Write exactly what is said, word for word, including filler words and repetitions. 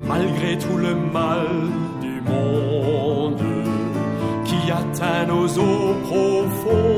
malgré tout le mal du monde qui atteint nos eaux profondes.